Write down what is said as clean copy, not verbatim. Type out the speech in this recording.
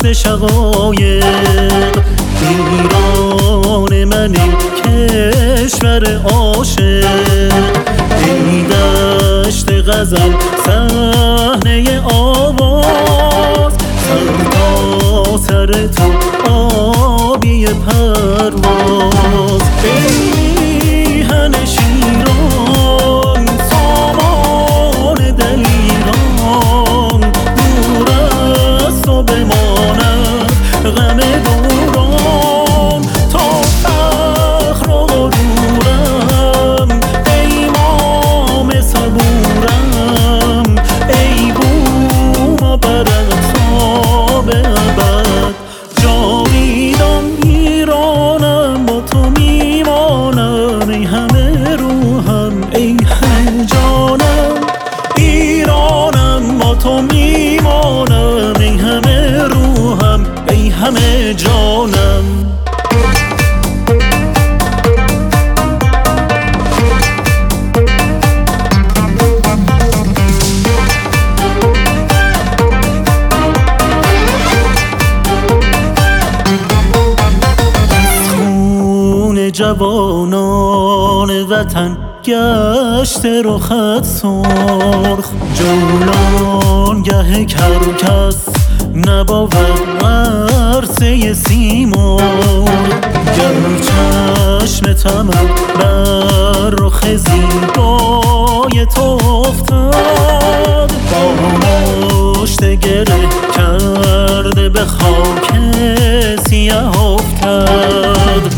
چشم شقایق. ایران من ای کشور عاشق، ای دشت غزل صحنه آواز، سر تا سر تو آبی پرواز. ای هن شیران سامان دلیران، دور از تو بماند غم دوران، تا فخر و غرورم ای مام صبورم، ای بوم و برت تا به ابد جاویدان. ایرانم با تو میمانم ای همه روحم ای همه جانم، ایرانم با تو میمانم ای همه روحم ای همه جانم. جوانان وطن گشته رخت سرخ، جولان گه کرکس نبود عرصه سیمرغ. گر چشم طمع بر رخ زیبای تو افتاد، با مشت گره کرده به خاک سیه افتاد.